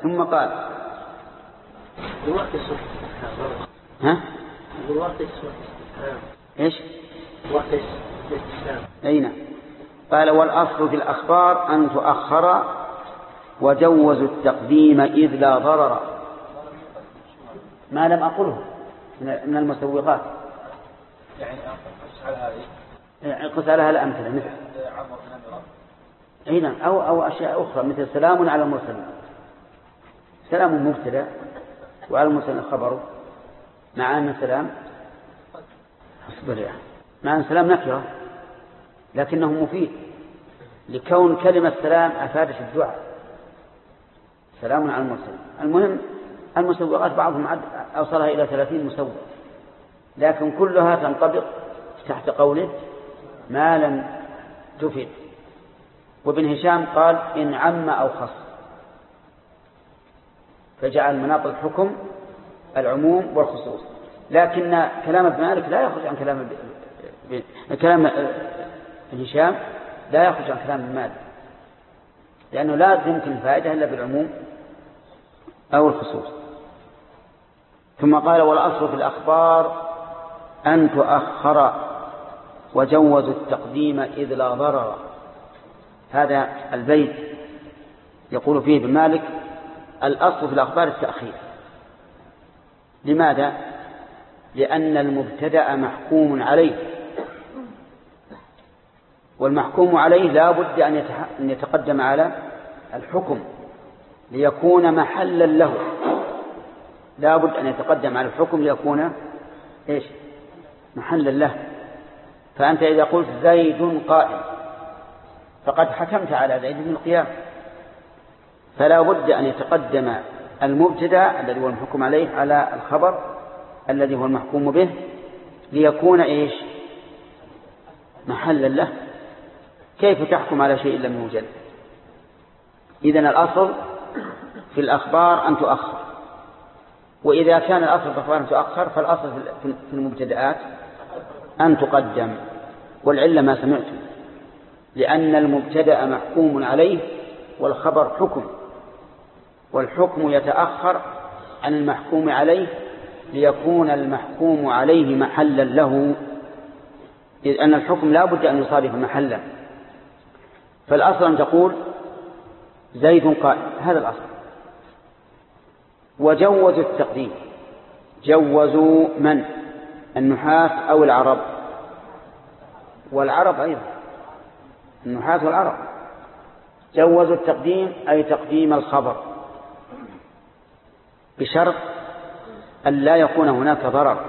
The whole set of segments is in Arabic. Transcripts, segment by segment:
ثم قال الوقت ها؟ الوقت إيش؟ وقت الاستفهام. أين؟ قال والأصل في الأخبار أن تؤخر وجوزوا التقديم إذ لا ضرر. ما لم أقله من المسوغات، يعني قس على الأمثلة مثل أين أو أشياء أخرى مثل سلام على المرسلين. سلام مبتدأ وعلى المرسلين خبره، مع أن سلام مع أن سلام نكرة لكنه مفيد لكون كلمة سلام أفادت الدعاء. سلام على المرسلين. المهم المسوغات بعضهم أوصلها إلى 30 مسوغ، لكن كلها تنطبق تحت قوله ما لم تفد. وابن هشام قال إن عم أو خص، فجعل مناط الحكم العموم والخصوص. لكن كلام ابن مالك لا يخرج عن كلام ابن هشام لا يخرج عن كلام ابن مالك، لأنه لا يمكن الفائدة إلا بالعموم أو الخصوص. ثم قال والأصل في الأخبار أن تؤخر وجوزوا التقديم إذ لا ضرر. هذا البيت يقول فيه ابن مالك الأصل في الأخبار التأخير. لماذا؟ لأن المبتدأ محكوم عليه، والمحكوم عليه لا بد أن يتقدم على الحكم ليكون محلا له. لا بد أن يتقدم على الحكم ليكون إيش؟ محلا له. فأنت إذا قلت زيد قائم فقد حكمت على زيد بالقيام، فلا بد أن يتقدم المبتدأ الذي هو المحكوم عليه على الخبر الذي هو المحكوم به ليكون إيش؟ محلا له. كيف تحكم على شيء لم يوجد؟ إذن الأصل في الأخبار أن تؤخر، وإذا كان الأصل في الأخبار أن تؤخر فالأصل في المبتدآت أن تقدم. والعلة ما سمعتم، لأن المبتدأ محكوم عليه والخبر حكم، والحكم يتأخر عن المحكوم عليه ليكون المحكوم عليه محلا له، إذ أن الحكم لا بد أن يصادف محلا. فالأصل أن تقول زيد قائم، هذا الأصل. وجوزوا التقديم، جوزوا من؟ النحاة أو العرب؟ والعرب أيضا، النحاة والعرب. جوزوا التقديم أي تقديم الخبر بشرط أن لا يكون هناك ضرر.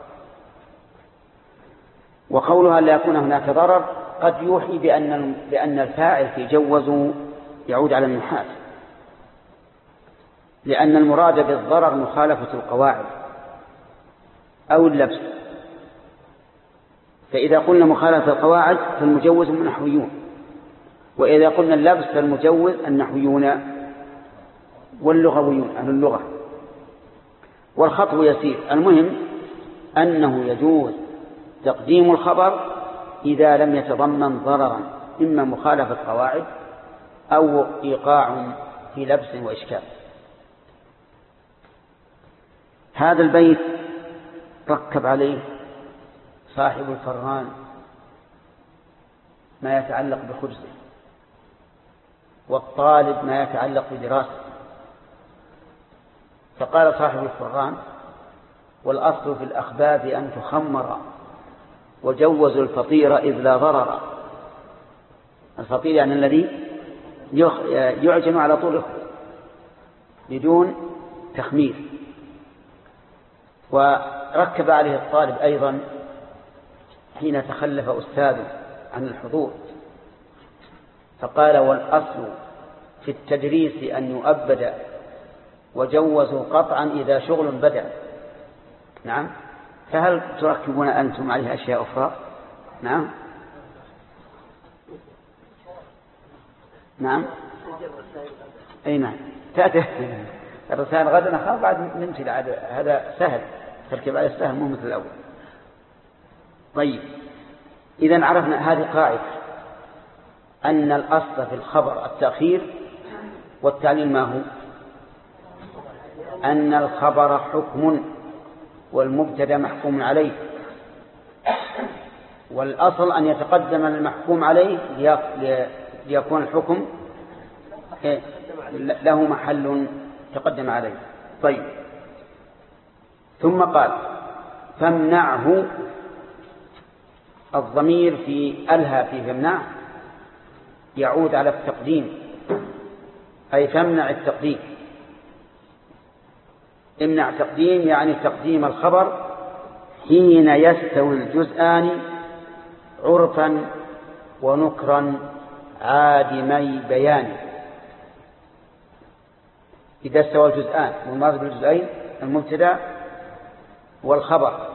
وقولها لا يكون هناك ضرر قد يوحي بأن الفاعل في جوزوا يعود على النحاة، لأن المراد بالضرر مخالفة القواعد أو اللبس. فإذا قلنا مخالفة القواعد فالمجوز النحويون، وإذا قلنا اللبس فالمجوز النحويون واللغويون أهل اللغة. والخطو يسير. المهم أنه يجوز تقديم الخبر إذا لم يتضمن ضررا، إما مخالفة قواعد أو إيقاع في لبس وإشكال. هذا البيت ركب عليه صاحب الفران ما يتعلق بخبزه، والطالب ما يتعلق بدراسته. فقال صاحب الفران والأصل في الأخباز أن تخمر وجوزوا الفطير إذ لا ضرر. الفطير يعني الذي يعجن على طول بدون تخمير. وركب عليه الطالب أيضا حين تخلف أستاذه عن الحضور، فقال والأصل في التدريس أن يؤبد وجوزوا قطعا إذا شغل بدأ. نعم. فهل تركبون أنتم عليه أشياء أخرى؟ نعم. نعم. أي نعم. تأتي الرسائل غدا نخاف بعد نمشي. هذا سهل، تركب عليه سهل مو مثل الأول. طيب، إذن عرفنا هذه قاعدة أن الأصل في الخبر التأخير، والتعليل ما هو؟ أن الخبر حكم والمبتدا محكوم عليه، والأصل أن يتقدم المحكوم عليه ليكون الحكم له محل تقدم عليه. طيب، ثم قال فامنعه. الضمير في ألها في فامنع يعود على التقديم، أي فامنع التقديم. امنع تقديم يعني تقديم الخبر حين يستوي الجزءان عرفا ونكرا عادمي بيان. إذا استوى الجزءان، والمراد بالجزئين المبتدا والخبر،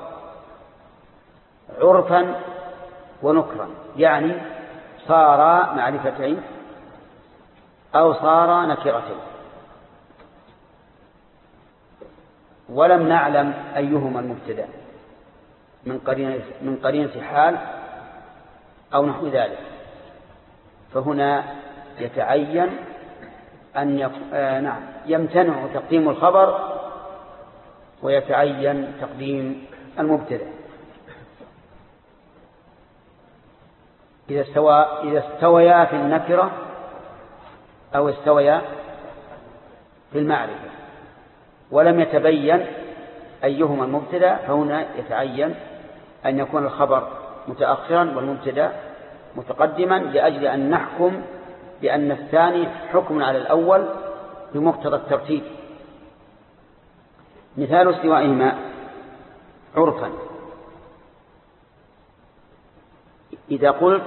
عرفا ونكرا، يعني صار معرفتين أو صار نكرتين، ولم نعلم أيهما المبتدا من قرينة حال أو نحو ذلك، فهنا يتعين أن يمتنع تقديم الخبر ويتعين تقديم المبتدا. إذا استويا في النكرة أو استويا في المعرفة ولم يتبين أيهما المبتدا، فهنا يتعين أن يكون الخبر متأخرا والمبتدا متقدما، لأجل أن نحكم بأن الثاني حكم على الأول بمقتضى الترتيب. مثال استوائهما عرفا: إذا قلت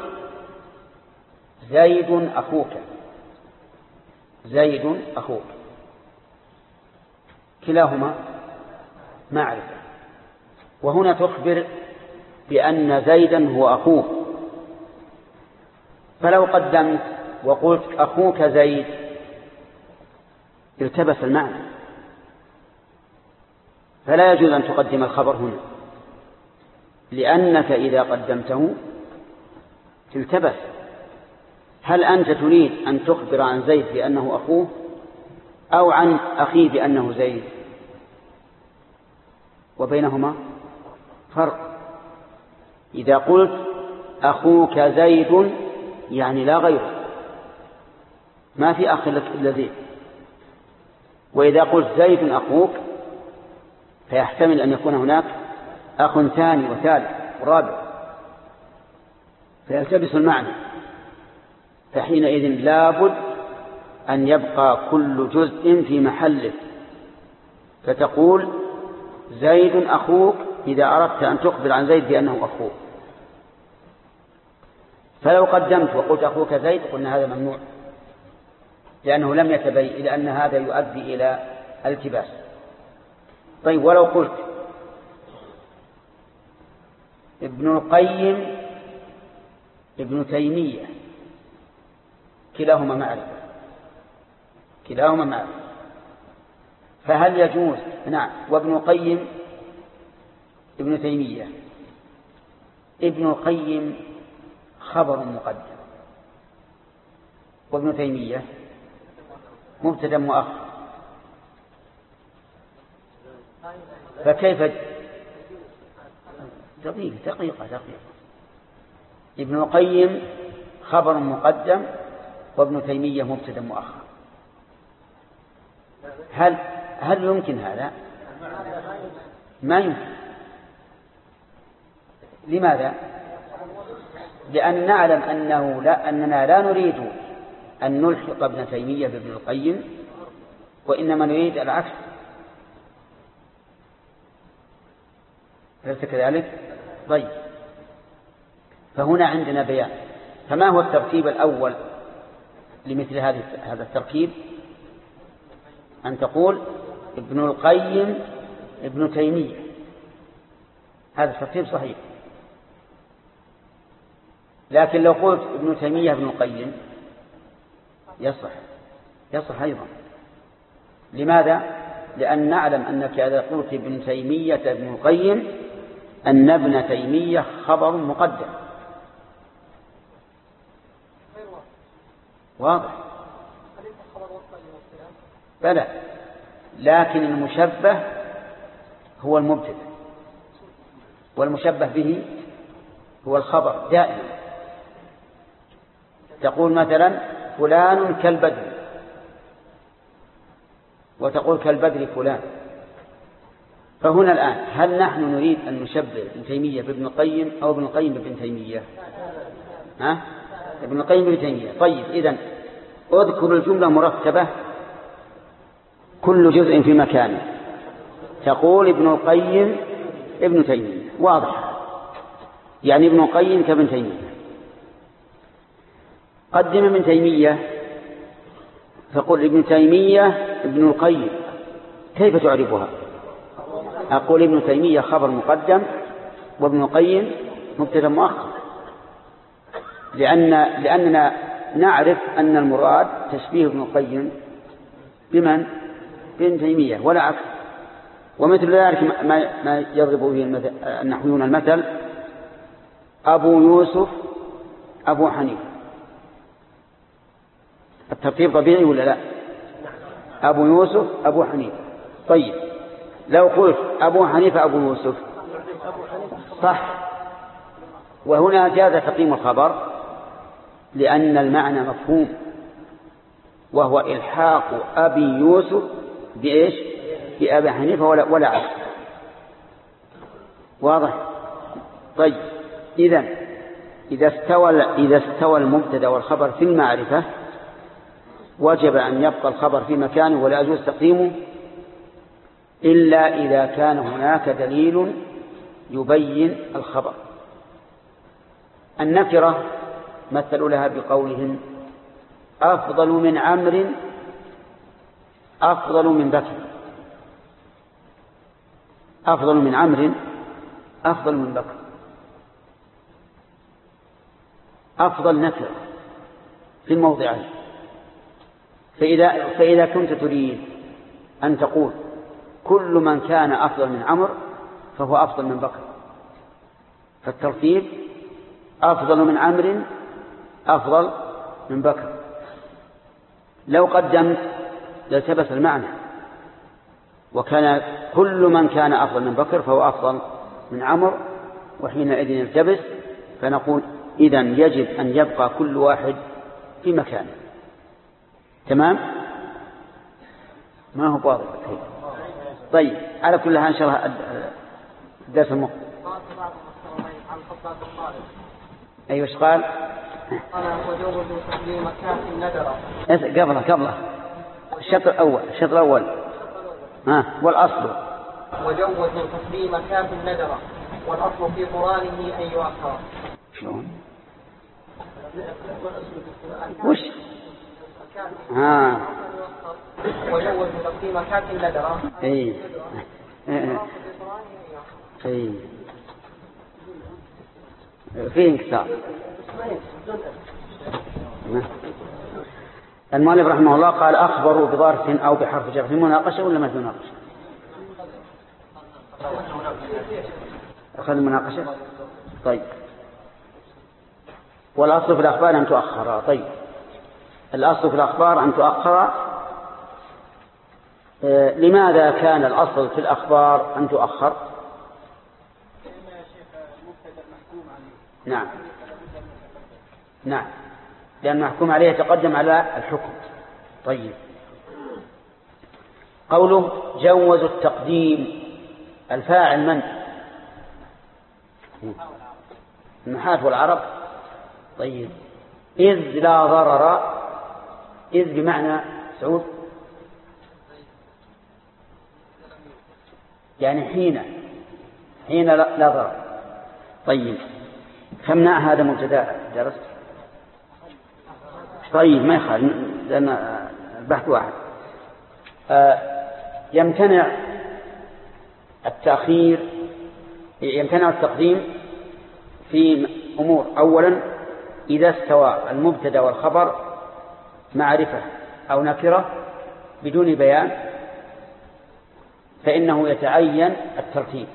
زيد أخوك، زيد أخوك، كلاهما معرفة، وهنا تخبر بأن زيدا هو أخوك. فلو قدمت وقلت أخوك زيد التبس المعنى، فلا يجوز أن تقدم الخبر هنا، لأنك إذا قدمته تلتبس. هل أنت تريد أن تخبر عن زيد بأنه أخوه أو عن أخيه بأنه زيد؟ وبينهما فرق. إذا قلت أخوك زيد يعني لا غيره، ما في أخ لك إلا زيد. وإذا قلت زيد أخوك فيحتمل أن يكون هناك أخ ثاني وثالث ورابع، فيلتبس المعنى. فحينئذ لابد أن يبقى كل جزء في محله، فتقول زيد أخوك إذا أردت أن تخبر عن زيد بأنه أخوك. فلو قدمت وقلت أخوك زيد قلنا هذا ممنوع، لأنه لم يتبين، لأن هذا يؤدي إلى التباس. طيب، ولو قلت ابن القيم ابن تيمية، كلاهما معرفة، كلاهما معرفة، فهل يجوز؟ نعم. وابن القيم ابن تيمية، ابن القيم خبر مقدم، وابن تيمية مبتدا مؤخر، فكيف؟ دقيقة. ابن القيم خبر مقدم وابن تيمية مبتدا مؤخر. هل يمكن هذا؟ ما يمكن. لماذا؟ لأن نعلم أننا لا نريد أن نلحق ابن تيمية بابن القيم، وإنما نريد العكس. أليس كذلك؟ طيب، فهنا عندنا بيان. فما هو الترتيب الأول لمثل هذا التركيب؟ أن تقول ابن القيم ابن تيمية، هذا الترتيب صحيح. لكن لو قلت ابن تيمية ابن القيم يصح أيضا. لماذا؟ لأن نعلم أنك إذا قلت ابن تيمية ابن القيم أن ابن تيمية خبر مقدم. واضح؟ بلى، لكن المشبه هو المبتدأ والمشبه به هو الخبر دائما. تقول مثلا فلان كالبدر، وتقول كالبدر فلان. فهنا الآن هل نحن نريد أن نشبه ابن تيمية بابن القيم أو ابن القيم بابن تيمية؟ ابن القيم بابن تيمية. طيب إذن اذكر الجملة مرتبة كل جزء في مكانه. تقول ابن القيم ابن تيمية، واضح، يعني ابن القيم كابن تيمية. قدم ابن تيمية فقل ابن تيمية ابن القيم، كيف تعرفها؟ أقول ابن تيمية خبر مقدم وابن القيم مبتدأ مؤخر، لأننا نعرف أن المراد تشبيه ابن القيم بمن؟ بابن تيمية ولا عكس. ومثل ذلك ما يضرب به النحويون المثل أبو يوسف أبو حنيفة. الترتيب طبيعي ولا لا؟ أبو يوسف أبو حنيفة. طيب لو قلت أبو حنيفة أبو يوسف صح، وهنا جاز تقديم الخبر لأن المعنى مفهوم، وهو إلحاق أبي يوسف بإيش؟ بأبي حنيفة ولا عكس. واضح؟ طيب إذا استوى المبتدأ والخبر في المعرفة وجب أن يبقى الخبر في مكانه ولا يجوز تقديمه إلا إذا كان هناك دليل يبين الخبر. النكرة مثلوا لها بقولهم أفضل من عمرو أفضل من بكر. أفضل من عمرو أفضل من بكر، أفضل نكرة في الموضعين. فإذا كنت تريد أن تقول كل من كان أفضل من عمرو فهو أفضل من بكر، فالترتيب أفضل من عمرو أفضل من بكر. لو قدمت لالتبس المعنى، وكان كل من كان أفضل من بكر فهو أفضل من عمرو، وحينئذ يلتبس، فنقول إذن يجب أن يبقى كل واحد في مكانه. تمام؟ ما هو واضح. طيب على كل حال إن شاء الله الدرس المقبل. أيوة إيش قال؟ وجوز تقديم كاف الندرة. قبله الشطر الأول والأصل وجوز تقديم كاف الندرة والأصل في قرانه أن يؤخر. شلون؟ وش؟ وجوز تقديم كاف الندرة. أي فيه انكسار. المؤلف رحمه الله قال أخبروا بظرف أو بحرف جر في مناقشة ولا ما في مناقشة؟ أخذ المناقشة. طيب والأصل في الأخبار أن تؤخر. طيب الأصل في الأخبار أن تؤخر. لماذا كان الأصل في الأخبار أن تؤخر؟ نعم لأن محكوم عليه يتقدم على الحكم. طيب قوله جوز التقديم، الفاعل من؟ النحاة والعرب. طيب إذ لا ضرر، إذ بمعنى سعود يعني حين لا ضرر. طيب فمنع هذا مبتدا درست. طيب ما يخالف لأن البحث واحد. يمتنع التأخير، يمتنع التقديم في أمور. أولا إذا استوى المبتدا والخبر معرفة أو نكرة بدون بيان فإنه يتعين الترتيب.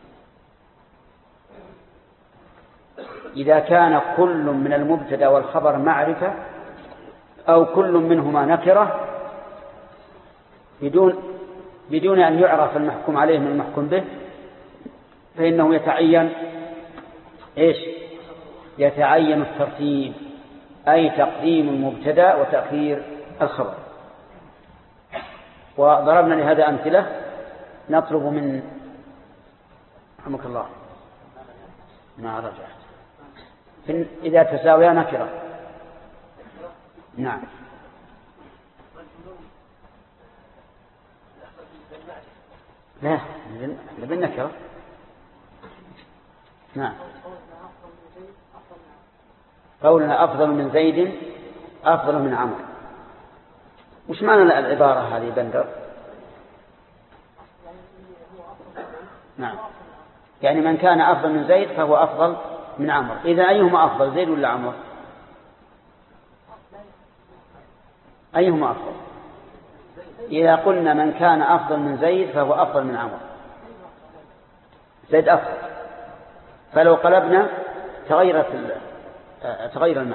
إذا كان كل من المبتدا والخبر معرفة أو كل منهما نكرة بدون بدون أن يعرف المحكوم عليه من المحكوم به فإنه يتعين إيش؟ يتعين الترتيب، أي تقديم المبتدأ وتأخير الخبر. وضربنا لهذا أمثلة نطلب من رحمك الله ما رجعت إذا تساويا نكرة. نعم لا بالنكرة. نعم قولنا أفضل من زيد أفضل من عمرو، وش معنى العبارة هذه بندر؟ نعم يعني من كان أفضل من زيد فهو أفضل من عمرو. إذا أيهما أفضل، زيد ولا عمرو؟ أيهما أفضل؟ إذا قلنا من كان أفضل من زيد فهو أفضل من عمرو، زيد أفضل، فلو قلبنا تغير المعنى.